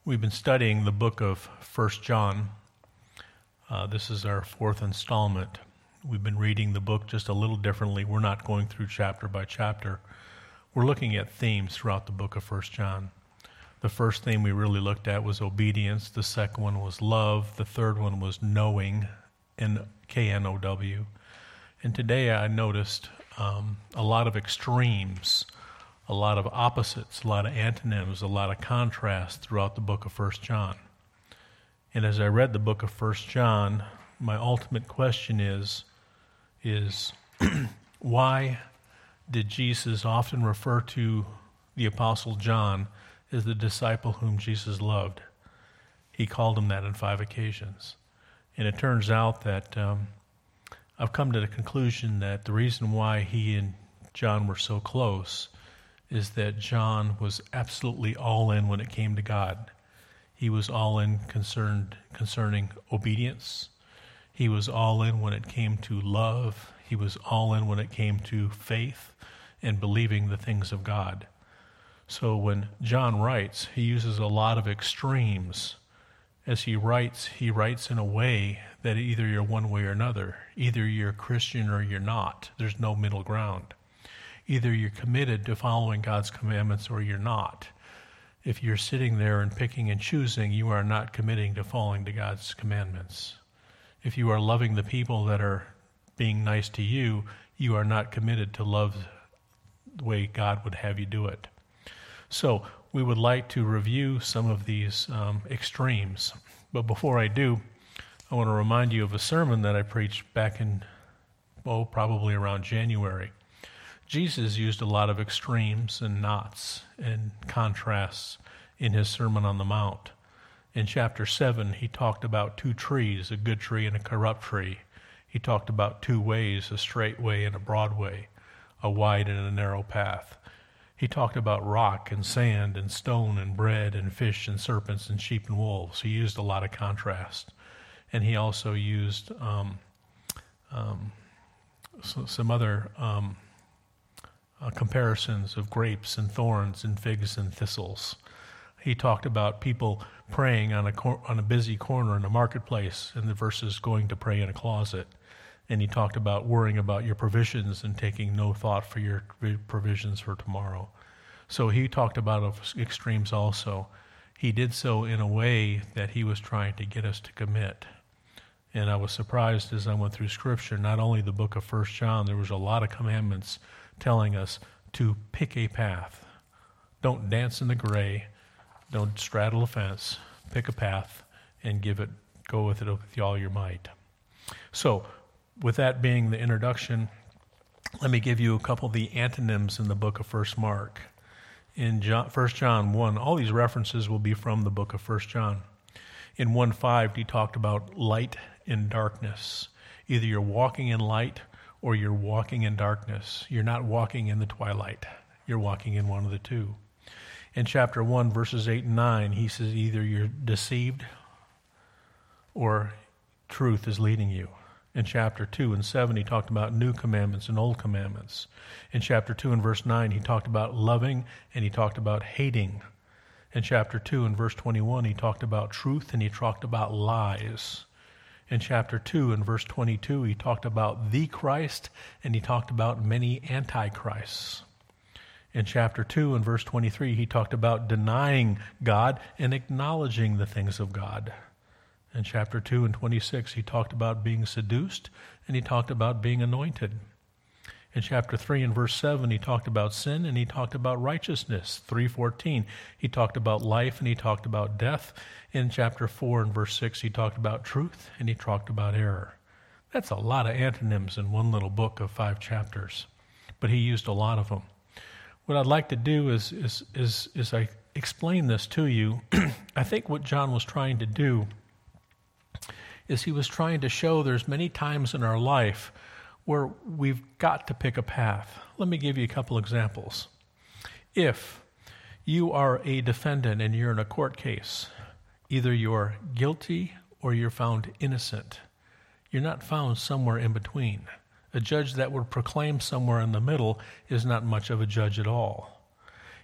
We've been studying the book of 1 John. This is our fourth installment. We've been reading the book just a little differently. We're not going through chapter by chapter. We're looking at themes throughout the book of 1 John. The first theme we really looked at was obedience. The second one was love. The third one was knowing, K-N-O-W. And today I noticed a lot of extremes, a lot of opposites, a lot of antonyms, a lot of contrast throughout the book of 1 John. And as I read the book of 1 John, my ultimate question is why did Jesus often refer to the Apostle John as the disciple whom Jesus loved? He called him that on 5 occasions. And it turns out that I've come to the conclusion that the reason why he and John were so close is that John was absolutely all in when it came to God. He was all in concerning obedience. He was all in when it came to love. He was all in when it came to faith and believing the things of God. So when John writes, he uses a lot of extremes. As he writes in a way that either you're one way or another. Either you're a Christian or you're not. There's no middle ground. Either you're committed to following God's commandments or you're not. If you're sitting there and picking and choosing, you are not committing to following to God's commandments. If you are loving the people that are being nice to you, you are not committed to love the way God would have you do it. So we would like to review some of these extremes. But before I do, I want to remind you of a sermon that I preached back in, probably around January. Jesus used a lot of extremes and knots and contrasts in his Sermon on the Mount. In chapter 7, he talked about 2 trees, a good tree and a corrupt tree. He talked about 2 ways, a straight way and a broad way, a wide and a narrow path. He talked about rock and sand and stone and bread and fish and serpents and sheep and wolves. He used a lot of contrast. And he also used some other comparisons of grapes and thorns and figs and thistles. He talked about people praying on a busy corner in a marketplace, and the verses going to pray in a closet. And he talked about worrying about your provisions and taking no thought for your provisions for tomorrow. So he talked about extremes also. He did so in a way that he was trying to get us to commit. And I was surprised as I went through Scripture, not only the book of 1 John, there was a lot of commandments telling us to pick a path. Don't dance in the gray. Don't straddle a fence. Pick a path and go with it with all your might. So, with that being the introduction, let me give you a couple of the antonyms in the book of 1 Mark. In 1 John 1, all these references will be from the book of 1 John. In 1:5, he talked about light and darkness. Either you're walking in light or you're walking in darkness. You're not walking in the twilight. You're walking in one of the two. In chapter 1, verses 8 and 9, he says either you're deceived or truth is leading you. In chapter 2 and 7, he talked about new commandments and old commandments. In chapter 2 and verse 9, he talked about loving and he talked about hating. In chapter 2 and verse 21, he talked about truth and he talked about lies. In chapter 2 and verse 22, he talked about the Christ and he talked about many antichrists. In chapter 2 and verse 23, he talked about denying God and acknowledging the things of God. In chapter 2 and 26, he talked about being seduced and he talked about being anointed. In chapter 3 and verse 7, he talked about sin and he talked about righteousness. 3:14, he talked about life and he talked about death. In chapter 4 and verse 6, he talked about truth and he talked about error. That's a lot of antonyms in one little book of 5 chapters, but he used a lot of them. What I'd like to do is I explain this to you. I think what John was trying to do is he was trying to show there's many times in our life where we've got to pick a path. Let me give you a couple examples. If you are a defendant and you're in a court case, either you're guilty or you're found innocent. You're not found somewhere in between. A judge that would proclaim somewhere in the middle is not much of a judge at all.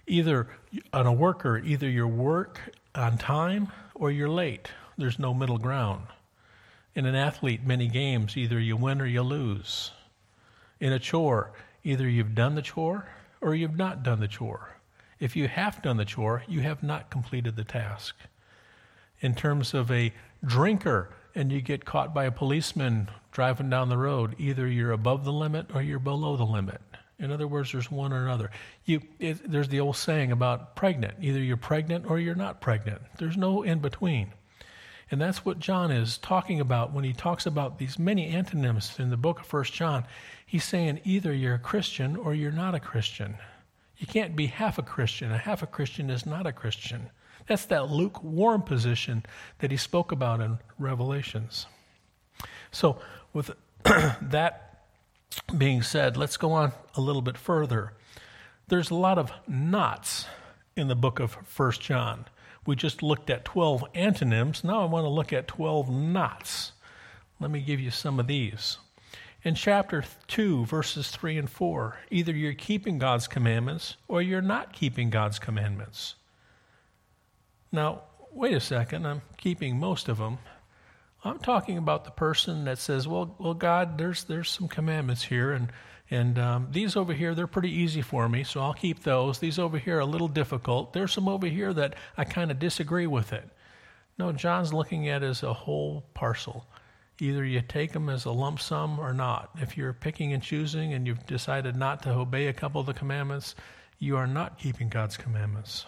Either on a worker, either you work on time or you're late. There's no middle ground. In an athlete, many games, either you win or you lose. In a chore, either you've done the chore or you've not done the chore. If you have done the chore, you have not completed the task. In terms of a drinker, and you get caught by a policeman driving down the road, either you're above the limit or you're below the limit. In other words, there's one or another. There's the old saying about pregnant. Either you're pregnant or you're not pregnant. There's no in between. And that's what John is talking about when he talks about these many antonyms in the book of 1 John. He's saying either you're a Christian or you're not a Christian. You can't be half a Christian. A half a Christian is not a Christian. That's that lukewarm position that he spoke about in Revelations. So with that being said, let's go on a little bit further. There's a lot of nots in the book of 1 John. We just looked at 12 antonyms. Now I want to look at 12 nots. Let me give you some of these. In chapter 2, verses 3 and 4, either you're keeping God's commandments or you're not keeping God's commandments. Now, wait a second, I'm keeping most of them. I'm talking about the person that says, well, God, there's some commandments here, and these over here, they're pretty easy for me, so I'll keep those. These over here are a little difficult. There's some over here that I kind of disagree with it. No, John's looking at it as a whole parcel. Either you take them as a lump sum or not. If you're picking and choosing and you've decided not to obey a couple of the commandments, you are not keeping God's commandments.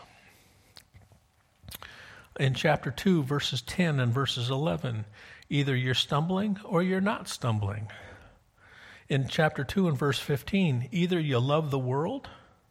In chapter 2, verses 10 and verses 11, either you're stumbling or you're not stumbling. In chapter 2 and verse 15, either you love the world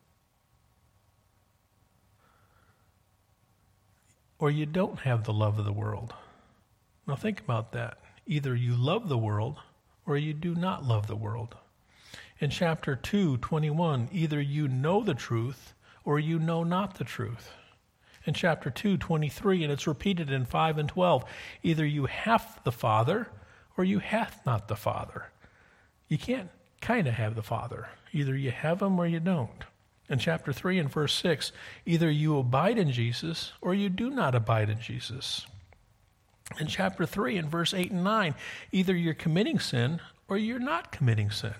or you don't have the love of the world. Now think about that. Either you love the world or you do not love the world. In chapter 2:21, either you know the truth or you know not the truth. In chapter 2:23, and it's repeated in 5 and 12, either you have the Father or you hath not the Father. You can't kind of have the Father. Either you have him or you don't. In chapter 3 and verse 6, either you abide in Jesus or you do not abide in Jesus. In chapter 3 and verse 8 and 9, either you're committing sin or you're not committing sin.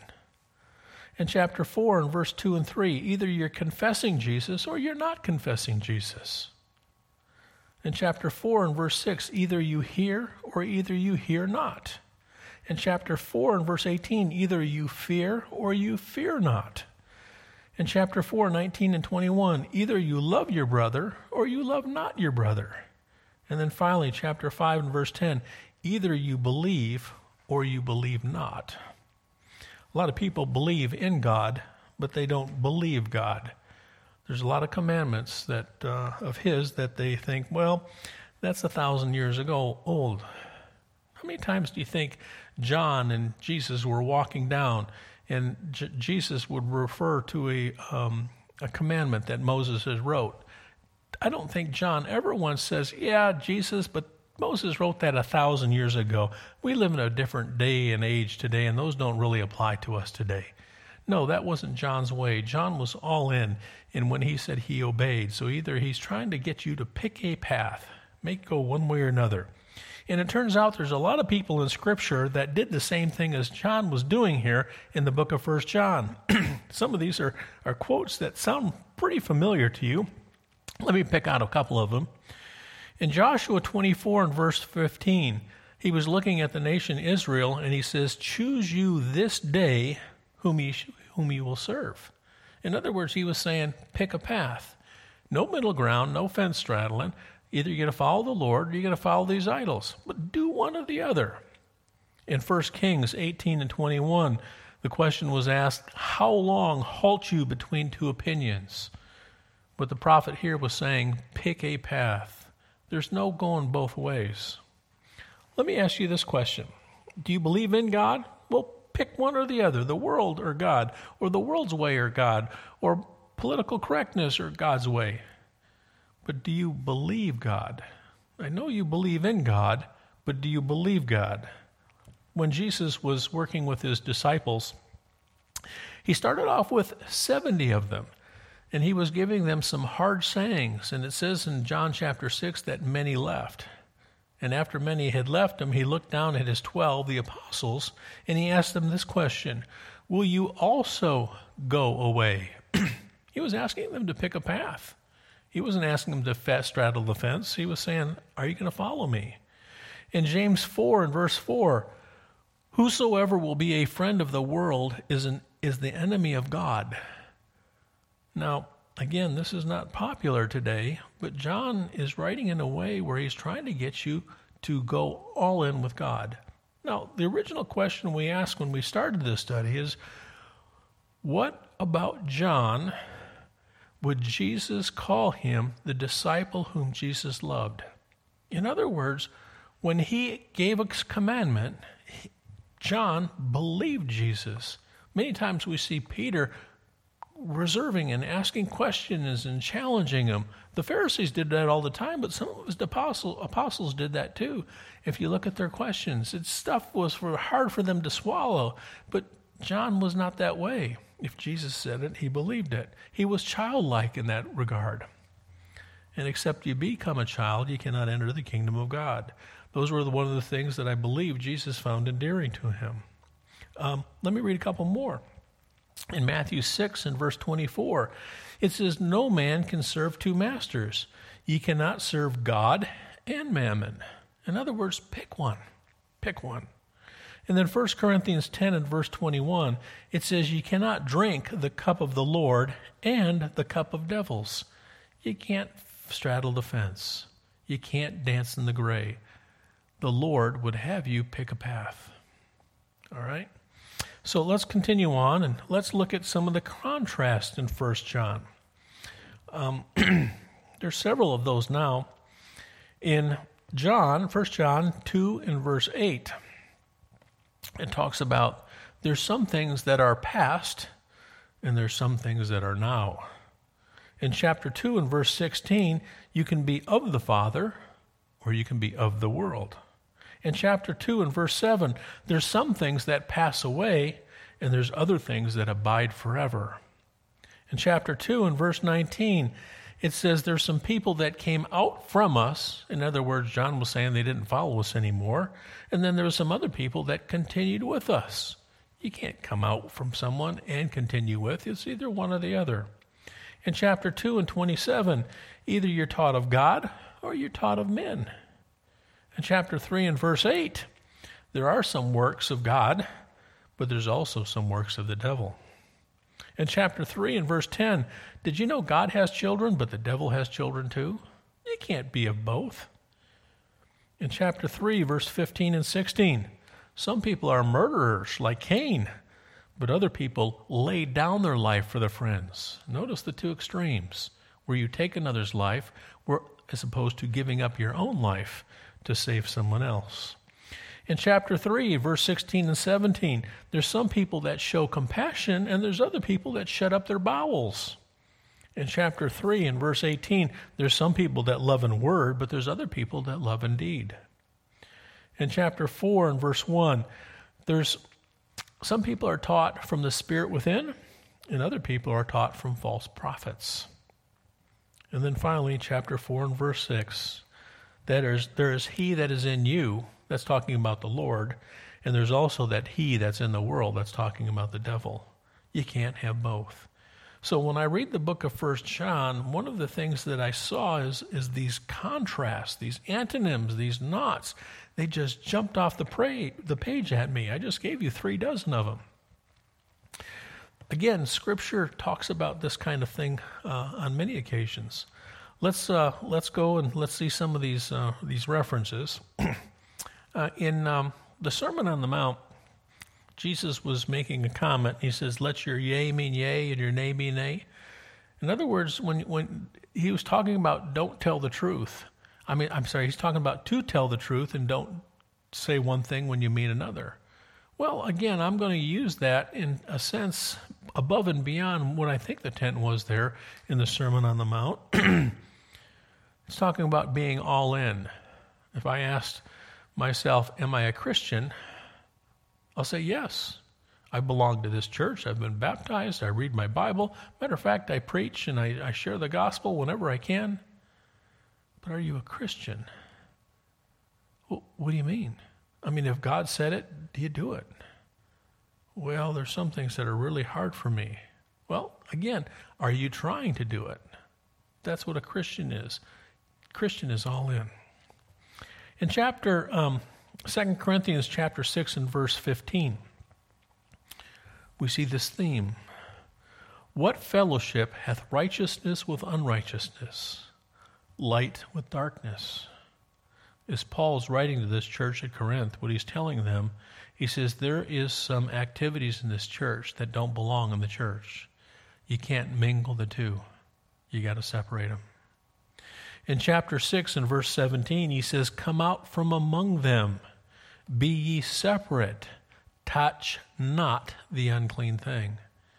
In chapter 4 and verse 2 and 3, either you're confessing Jesus or you're not confessing Jesus. In chapter 4 and verse 6, either you hear or either you hear not. In chapter 4 and verse 18, either you fear or you fear not. In chapter 4, 19 and 21, either you love your brother or you love not your brother. And then finally, chapter 5 and verse 10, either you believe or you believe not. A lot of people believe in God, but they don't believe God. There's a lot of commandments that of his that they think, well, that's 1,000 years ago old. How many times do you think John and Jesus were walking down and Jesus would refer to a commandment that Moses has wrote? I don't think John ever once says, yeah, Jesus, but Moses wrote that 1,000 years ago. We live in a different day and age today, and those don't really apply to us today. No, that wasn't John's way. John was all in, and when he said he obeyed. So either he's trying to get you to pick a path, make go one way or another. And it turns out there's a lot of people in Scripture that did the same thing as John was doing here in the book of 1 John. Some of these are quotes that sound pretty familiar to you. Let me pick out a couple of them. In Joshua 24 and verse 15, he was looking at the nation Israel, and he says, choose you this day whom you will serve. In other words, he was saying, pick a path. No middle ground, no fence straddling. Either you're going to follow the Lord or you're going to follow these idols. But do one or the other. In 1 Kings 18 and 21, the question was asked, how long halt you between two opinions? But the prophet here was saying, pick a path. There's no going both ways. Let me ask you this question. Do you believe in God? Well, pick one or the other, the world or God, or the world's way or God, or political correctness or God's way. But do you believe God? I know you believe in God, but do you believe God? When Jesus was working with his disciples, he started off with 70 of them. And he was giving them some hard sayings. And it says in John chapter 6 that many left. And after many had left him, he looked down at his 12, the apostles, and he asked them this question: will you also go away? He was asking them to pick a path. He wasn't asking them to straddle the fence. He was saying, are you going to follow me? In James 4 and verse 4, whosoever will be a friend of the world is the enemy of God. Now, again, this is not popular today, but John is writing in a way where he's trying to get you to go all in with God. Now, the original question we asked when we started this study is, what about John would Jesus call him the disciple whom Jesus loved? In other words, when he gave a commandment, John believed Jesus. Many times we see Peter reserving and asking questions and challenging him. The Pharisees did that all the time, but some of his apostles did that too. If you look at their questions, stuff was hard for them to swallow, but John was not that way. If Jesus said it, he believed it. He was childlike in that regard. And except you become a child, you cannot enter the kingdom of God. Those were one of the things that I believe Jesus found endearing to him. Let me read a couple more. In Matthew 6 and verse 24, it says, no man can serve two masters. Ye cannot serve God and mammon. In other words, pick one. Pick one. And then 1 Corinthians 10 and verse 21, it says, you cannot drink the cup of the Lord and the cup of devils. You can't straddle the fence. You can't dance in the gray. The Lord would have you pick a path. All right? So let's continue on, and let's look at some of the contrast in 1 John. There's several of those now. In 1 John 2 and verse 8, it talks about there's some things that are past, and there's some things that are now. In chapter 2 and verse 16, you can be of the Father, or you can be of the world. In chapter 2 and verse 7, there's some things that pass away, and there's other things that abide forever. In chapter 2 and verse 19, it says there's some people that came out from us. In other words, John was saying they didn't follow us anymore. And then there were some other people that continued with us. You can't come out from someone and continue with. It's either one or the other. In chapter 2 and 27, either you're taught of God or you're taught of men. In chapter 3 and verse 8, there are some works of God, but there's also some works of the devil. In chapter 3 and verse 10, did you know God has children, but the devil has children too? You can't be of both. In chapter 3, verse 15 and 16, some people are murderers like Cain, but other people lay down their life for their friends. Notice the two extremes, where you take another's life as opposed to giving up your own life to save someone else. In chapter 3, verse 16 and 17, there's some people that show compassion, and there's other people that shut up their bowels. In chapter 3 and verse 18, there's some people that love in word, but there's other people that love in deed. In chapter 4 and verse 1, there's some people are taught from the Spirit within, and other people are taught from false prophets. And then finally, chapter 4 and verse 6, there is he that is in you, that's talking about the Lord, and there's also that he that's in the world, that's talking about the devil. You can't have both. So when I read the book of 1 John, one of the things that I saw is these contrasts, these antonyms, these knots. They just jumped off the page at me. I just gave you 36 of them. Again, Scripture talks about this kind of thing on many occasions. Let's go and let's see some of these references. In the Sermon on the Mount, Jesus was making a comment. He says, let your yea mean yea and your nay mean nay. In other words, when he was talking about don't tell the truth, he's talking about to tell the truth and don't say one thing when you mean another. Well, again, I'm going to use that in a sense above and beyond what I think the intent was there in the Sermon on the Mount. It's talking about being all in. If I asked myself, am I a Christian? I'll say yes. I belong to this church. I've been baptized. I read my Bible. Matter of fact, I preach and I share the gospel whenever I can. But are you a Christian? Well, what do you mean? I mean, if God said it, do you do it? Well, there's some things that are really hard for me. Well, again, are you trying to do it? That's what a Christian is. Christian is all in. In 2 Corinthians chapter 6 and verse 15, we see this theme. What fellowship hath righteousness with unrighteousness? Light with darkness? As Paul's writing to this church at Corinth, what he's telling them, he says there is some activities in this church that don't belong in the church. You can't mingle the two. You got to separate them. In chapter 6 and verse 17, he says, come out from among them. Be ye separate. Touch not the unclean thing.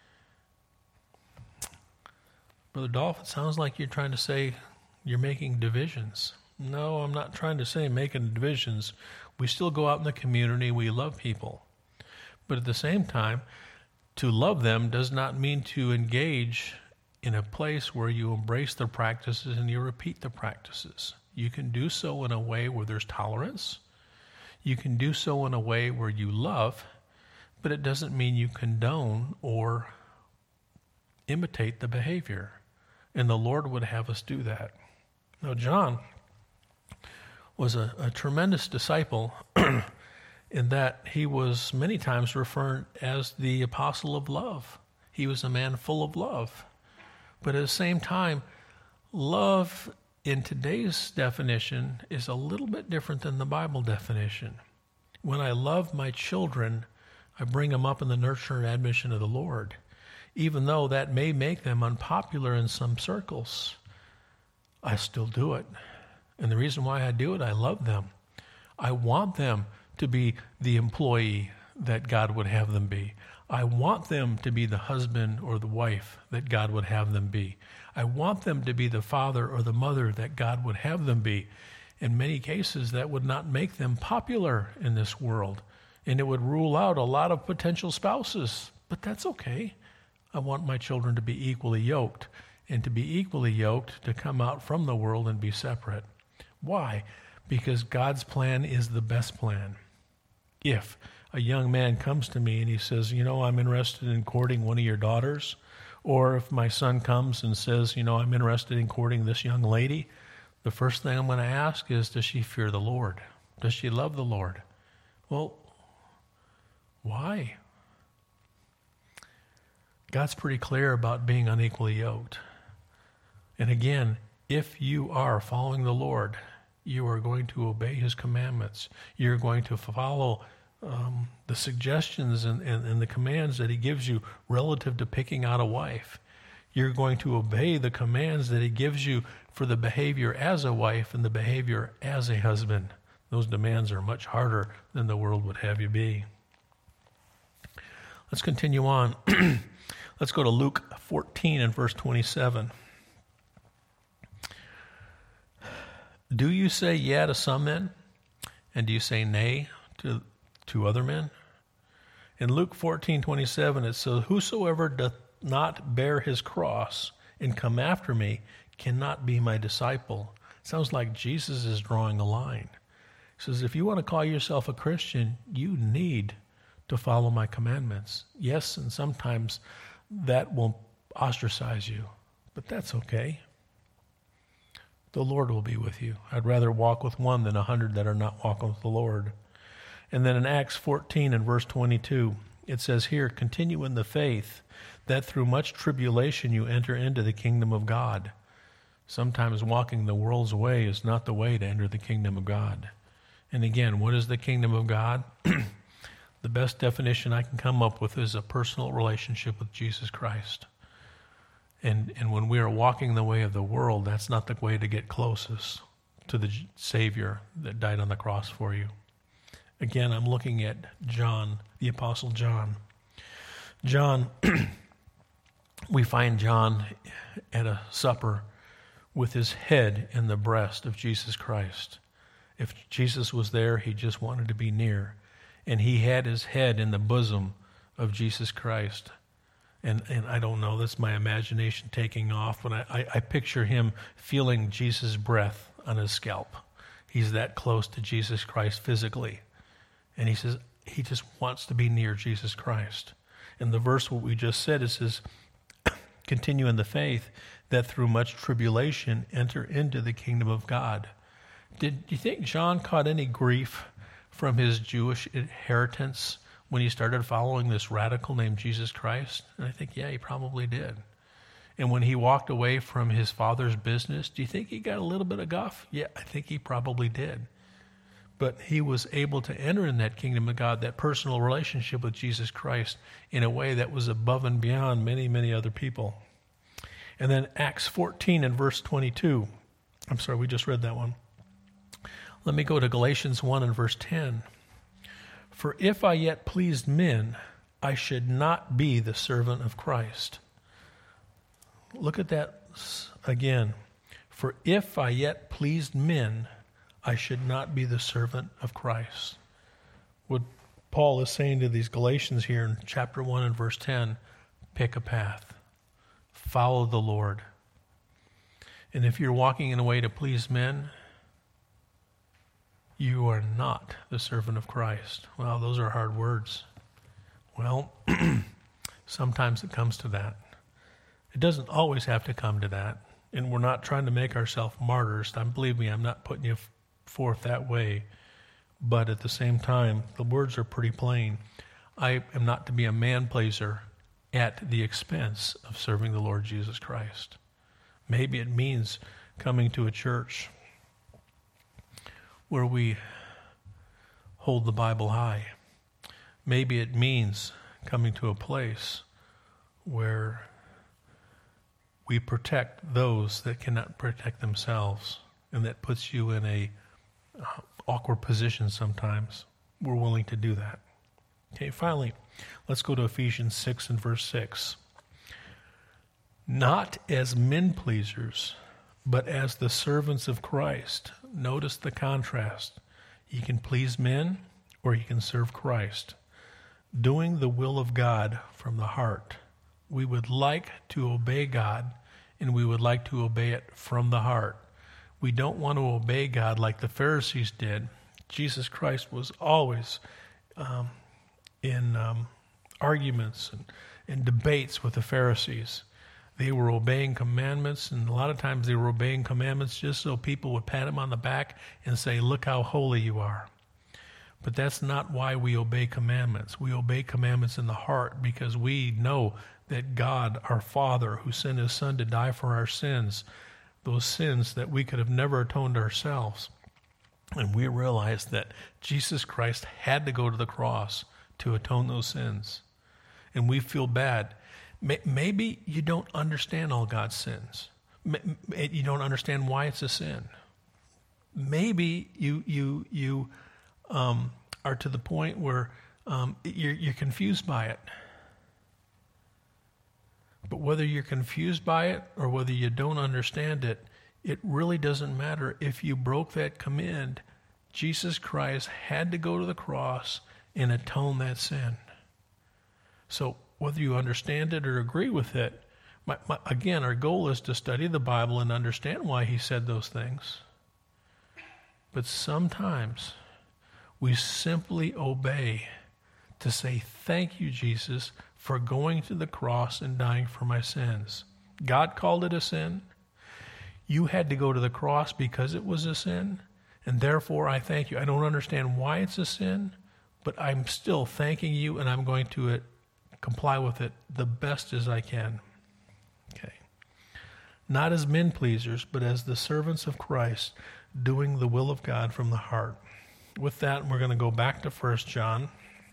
Brother Dolph, it sounds like you're trying to say you're making divisions. No, I'm not trying to say making divisions. We still go out in the community. We love people. But at the same time, to love them does not mean to engage in a place where you embrace the practices and you repeat the practices. You can do so in a way where there's tolerance. You can do so in a way where you love, but it doesn't mean you condone or imitate the behavior. And the Lord would have us do that. Now, John was a tremendous disciple in that he was many times referred as the apostle of love. He was a man full of love. But at the same time, love in today's definition is a little bit different than the Bible definition. When I love my children, I bring them up in the nurture and admonition of the Lord. Even though that may make them unpopular in some circles, I still do it. And the reason why I do it, I love them. I want them to be the employee that God would have them be. I want them to be the husband or the wife that God would have them be. I want them to be the father or the mother that God would have them be. In many cases, that would not make them popular in this world, and it would rule out a lot of potential spouses. But that's okay. I want my children to be equally yoked, and to be equally yoked to come out from the world and be separate. Why? Because God's plan is the best plan. If a young man comes to me and he says, I'm interested in courting one of your daughters, or if my son comes and says, I'm interested in courting this young lady, the first thing I'm going to ask is, does she fear the Lord? Does she love the Lord? Well, why? God's pretty clear about being unequally yoked. And again, if you are following the Lord, you are going to obey his commandments. You're going to follow the suggestions and the commands that he gives you relative to picking out a wife. You're going to obey the commands that he gives you for the behavior as a wife and the behavior as a husband. Those demands are much harder than the world would have you be. Let's continue on. Let's go to Luke 14 and verse 27. Do you say yea to some men, and do you say nay to other men? In Luke 14:27 it says, whosoever doth not bear his cross and come after me cannot be my disciple. Sounds like Jesus is drawing a line. He says, if you want to call yourself a Christian, you need to follow my commandments. Yes, and sometimes that will ostracize you, but that's okay. The Lord will be with you. I'd rather walk with one than 100 that are not walking with the Lord. And then in Acts 14 and verse 22, it says here, continue in the faith, that through much tribulation you enter into the kingdom of God. Sometimes walking the world's way is not the way to enter the kingdom of God. And again, what is the kingdom of God? The best definition I can come up with is a personal relationship with Jesus Christ. And when we are walking the way of the world, that's not the way to get closest to the Savior that died on the cross for you. Again, I'm looking at John, the Apostle John. John, we find John at a supper with his head in the breast of Jesus Christ. If Jesus was there, he just wanted to be near. And he had his head in the bosom of Jesus Christ. And I don't know, that's my imagination taking off, but I picture him feeling Jesus' breath on his scalp. He's that close to Jesus Christ physically. And he says he just wants to be near Jesus Christ. And the verse what we just said, it says, continue in the faith that through much tribulation enter into the kingdom of God. Do you think John caught any grief from his Jewish inheritance when he started following this radical named Jesus Christ? And I think, yeah, he probably did. And when he walked away from his father's business, do you think he got a little bit of guff? Yeah, I think he probably did. But he was able to enter in that kingdom of God, that personal relationship with Jesus Christ, in a way that was above and beyond many, many other people. And then Acts 14 and verse 22. I'm sorry, we just read that one. Let me go to Galatians 1 and verse 10. For if I yet pleased men, I should not be the servant of Christ. Look at that again. For if I yet pleased men, I should not be the servant of Christ. What Paul is saying to these Galatians here in chapter 1 and verse 10, pick a path. Follow the Lord. And if you're walking in a way to please men, you are not the servant of Christ. Well, those are hard words. Well, sometimes it comes to that. It doesn't always have to come to that. And we're not trying to make ourselves martyrs. Believe me, I'm not putting you forth that way. But at the same time, the words are pretty plain. I am not to be a man-pleaser at the expense of serving the Lord Jesus Christ. Maybe it means coming to a church where we hold the Bible high. Maybe it means coming to a place where we protect those that cannot protect themselves, and that puts you in a awkward position sometimes. We're willing to do that. Okay, finally, let's go to Ephesians 6 and verse 6. Not as men pleasers, but as the servants of Christ. Notice the contrast. You can please men or you can serve Christ. Doing the will of God from the heart. We would like to obey God, and we would like to obey it from the heart. We don't want to obey God like the Pharisees did. Jesus Christ was always in arguments and debates with the Pharisees. They were obeying commandments, and a lot of times they were obeying commandments just so people would pat them on the back and say, look how holy you are. But that's not why we obey commandments. We obey commandments in the heart because we know that God, our Father, who sent his Son to die for our sins, those sins that we could have never atoned ourselves. And we realize that Jesus Christ had to go to the cross to atone those sins. And we feel bad. Maybe you don't understand all God's sins. You don't understand why it's a sin. Maybe you are to the point where you're confused by it. But whether you're confused by it or whether you don't understand it, it really doesn't matter. If you broke that command, Jesus Christ had to go to the cross and atone that sin. So whether you understand it or agree with it, again, our goal is to study the Bible and understand why he said those things. But sometimes we simply obey to say, thank you, Jesus, for going to the cross and dying for my sins. God called it a sin. You had to go to the cross because it was a sin, and therefore I thank you. I don't understand why it's a sin, but I'm still thanking you, and I'm going to comply with it the best as I can. Okay. Not as men pleasers, but as the servants of Christ, doing the will of God from the heart. With that, we're going to go back to 1 John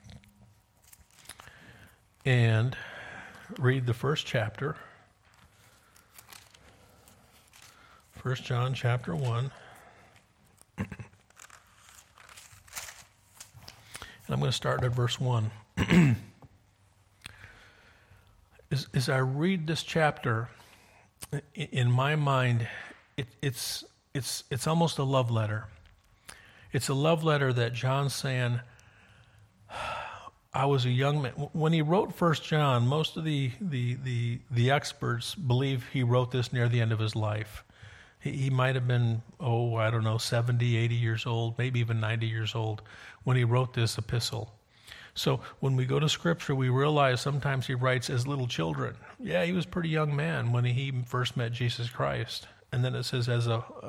and read the first chapter. 1 John chapter 1. And I'm going to start at verse 1. As I read this chapter, in my mind, it's almost a love letter. It's a love letter that John's saying, I was a young man. When he wrote 1 John, most of the experts believe he wrote this near the end of his life. He might have been, 70, 80 years old, maybe even 90 years old when he wrote this epistle. So when we go to Scripture, we realize sometimes he writes as little children. Yeah, he was a pretty young man when he first met Jesus Christ. And then it says as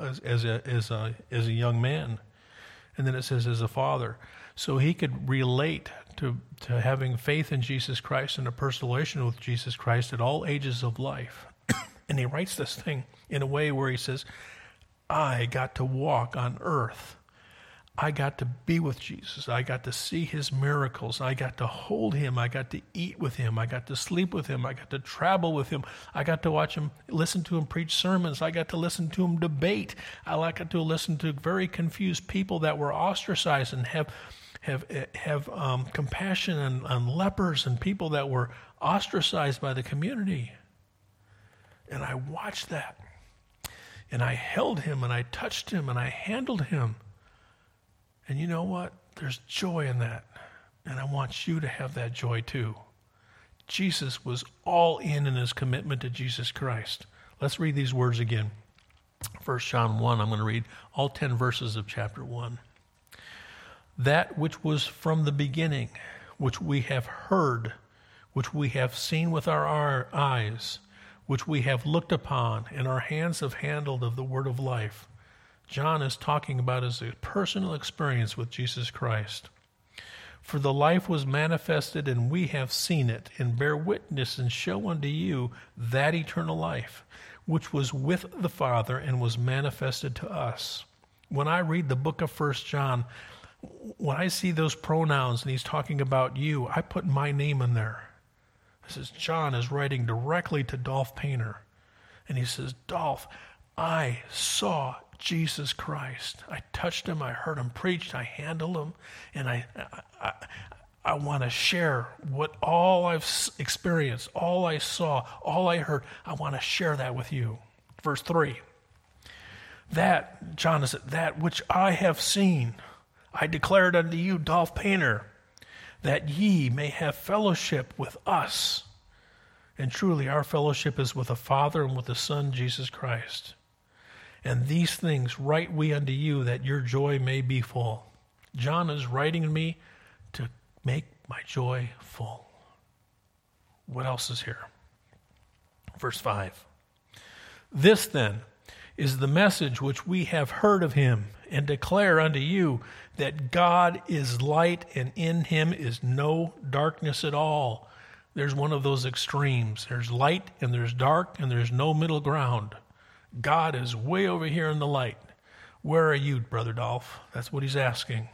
a young man. And then it says as a father. So he could relate to having faith in Jesus Christ and a personal relation with Jesus Christ at all ages of life. And he writes this thing in a way where he says, I got to walk on earth. I got to be with Jesus. I got to see his miracles. I got to hold him. I got to eat with him. I got to sleep with him. I got to travel with him. I got to watch him, listen to him preach sermons. I got to listen to him debate. I got to listen to very confused people that were ostracized and have compassion on lepers and people that were ostracized by the community. And I watched that. And I held him and I touched him and I handled him. And you know what? There's joy in that. And I want you to have that joy too. Jesus was all in his commitment to Jesus Christ. Let's read these words again. 1 John 1, I'm going to read all 10 verses of chapter 1. That which was from the beginning, which we have heard, which we have seen with our eyes, which we have looked upon, and our hands have handled of the word of life. John is talking about his personal experience with Jesus Christ. For the life was manifested, and we have seen it, and bear witness and show unto you that eternal life, which was with the Father and was manifested to us. When I read the book of 1 John, when I see those pronouns and he's talking about you, I put my name in there. This is John is writing directly to Dolph Painter. And he says, Dolph, I saw Jesus Christ. I touched him. I heard him preach. I handled him. And I want to share what all I've experienced, all I saw, all I heard. I want to share that with you. Verse 3. That, John is that which I have seen, I declared unto you, Dolph Painter, that ye may have fellowship with us. And truly our fellowship is with the Father and with the Son, Jesus Christ. And these things write we unto you, that your joy may be full. John is writing to me to make my joy full. What else is here? Verse 5. This then is the message which we have heard of him, and declare unto you, that God is light, and in him is no darkness at all. There's one of those extremes. There's light, and there's dark, and there's no middle ground. God is way over here in the light. Where are you, Brother Dolph? That's what he's asking.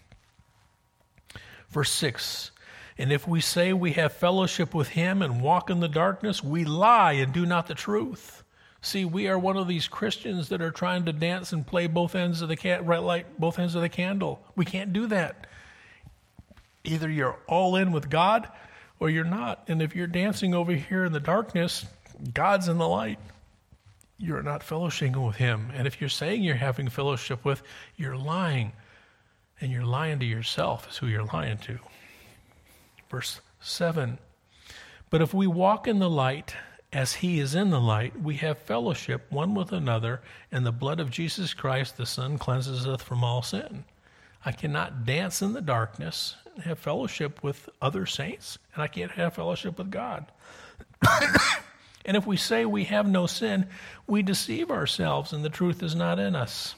Verse 6. And if we say we have fellowship with him and walk in the darkness, we lie and do not the truth. See, we are one of these Christians that are trying to dance and play both ends of the both ends of the candle. We can't do that. Either you're all in with God or you're not. And if you're dancing over here in the darkness, God's in the light. You're not fellowshipping with him. And if you're saying you're having fellowship with, you're lying. And you're lying to yourself is who you're lying to. Verse 7. But if we walk in the light, as he is in the light, we have fellowship one with another, and the blood of Jesus Christ, the Son, cleanses us from all sin. I cannot dance in the darkness and have fellowship with other saints, and I can't have fellowship with God. And if we say we have no sin, we deceive ourselves, and the truth is not in us.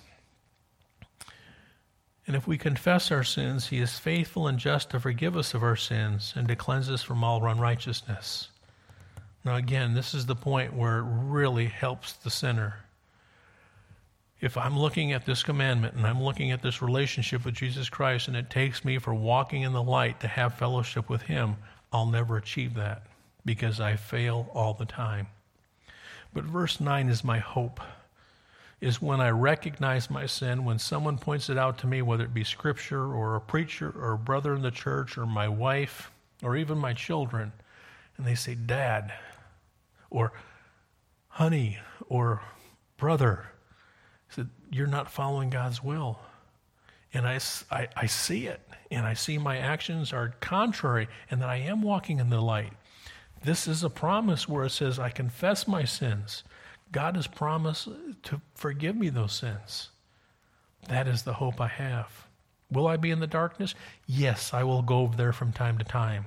And if we confess our sins, he is faithful and just to forgive us of our sins and to cleanse us from all unrighteousness. Now again, this is the point where it really helps the sinner. If I'm looking at this commandment and I'm looking at this relationship with Jesus Christ, and it takes me for walking in the light to have fellowship with him, I'll never achieve that because I fail all the time. But verse 9 is my hope, is when I recognize my sin, when someone points it out to me, whether it be scripture or a preacher or a brother in the church or my wife or even my children, and they say, Dad, or honey, or brother, said, you're not following God's will. and I see it, and I see my actions are contrary, and that I am walking in the light. This is a promise where it says, I confess my sins. God has promised to forgive me those sins. That is the hope I have. Will I be in the darkness? Yes, I will go over there from time to time.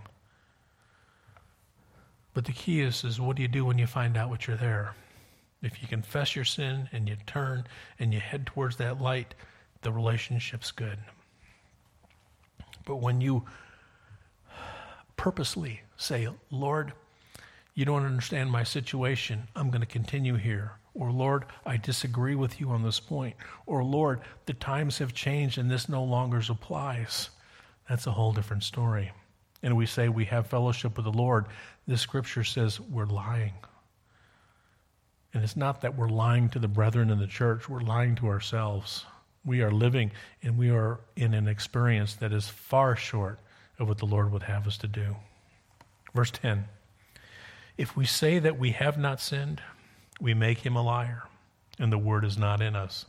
But the key is what do you do when you find out what you're there? If you confess your sin and you turn and you head towards that light, the relationship's good. But when you purposely say, Lord, you don't understand my situation, I'm going to continue here. Or Lord, I disagree with you on this point. Or Lord, the times have changed and this no longer applies. That's a whole different story. And we say we have fellowship with the Lord. This scripture says we're lying. And it's not that we're lying to the brethren in the church, we're lying to ourselves. We are living and we are in an experience that is far short of what the Lord would have us to do. Verse 10, if we say that we have not sinned, we make him a liar, and the word is not in us.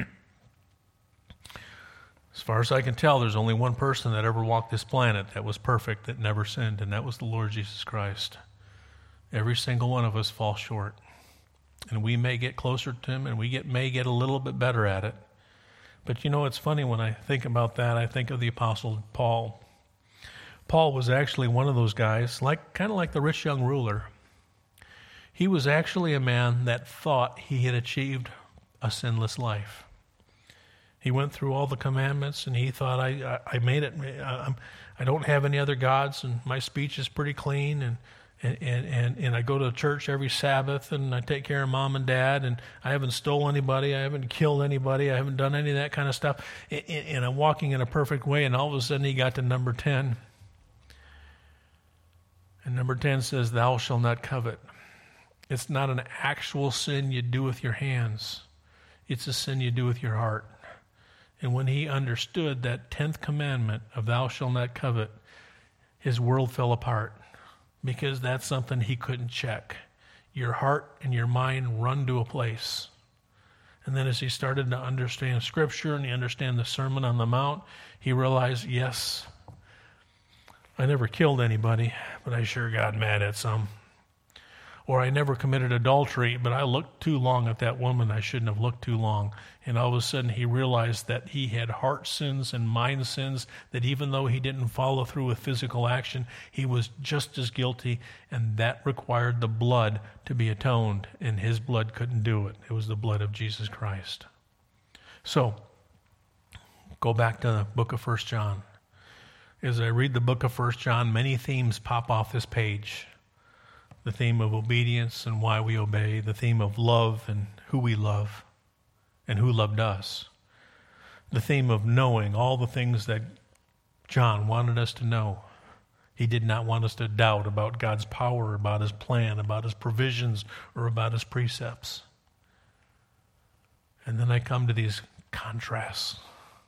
As far as I can tell, there's only one person that ever walked this planet that was perfect, that never sinned, and that was the Lord Jesus Christ. Every single one of us falls short. And we may get closer to him, and we may get a little bit better at it. But you know, it's funny when I think about that, I think of the Apostle Paul. Paul was actually one of those guys, kind of like the rich young ruler. He was actually a man that thought he had achieved a sinless life. He went through all the commandments, and he thought, I made it. I don't have any other gods, and my speech is pretty clean, and I go to church every Sabbath, and I take care of mom and dad, and I haven't stolen anybody, I haven't killed anybody, I haven't done any of that kind of stuff, and I'm walking in a perfect way, and all of a sudden he got to number 10. And number 10 says, thou shalt not covet. It's not an actual sin you do with your hands. It's a sin you do with your heart. And when he understood that 10th commandment of thou shalt not covet, his world fell apart because that's something he couldn't check. Your heart and your mind run to a place. And then as he started to understand Scripture and he understand the Sermon on the Mount, he realized, yes, I never killed anybody, but I sure got mad at some. Or I never committed adultery, but I looked too long at that woman. I shouldn't have looked too long. And all of a sudden he realized that he had heart sins and mind sins, that even though he didn't follow through with physical action, he was just as guilty, and that required the blood to be atoned, and his blood couldn't do it. It was the blood of Jesus Christ. So, go back to the book of 1 John. As I read the book of 1 John, many themes pop off this page. The theme of obedience and why we obey, the theme of love and who we love and who loved us, the theme of knowing all the things that John wanted us to know. He did not want us to doubt about God's power, about his plan, about his provisions, or about his precepts. And then I come to these contrasts.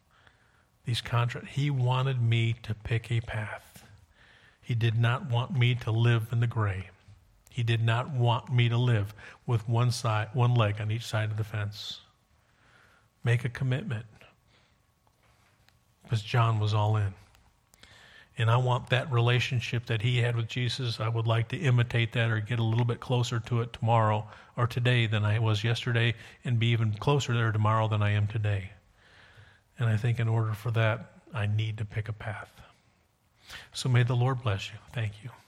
He wanted me to pick a path. He did not want me to live in the gray. He did not want me to live with one leg on each side of the fence. Make a commitment. Because John was all in. And I want that relationship that he had with Jesus. I would like to imitate that or get a little bit closer to it tomorrow or today than I was yesterday, and be even closer there tomorrow than I am today. And I think in order for that, I need to pick a path. So may the Lord bless you. Thank you.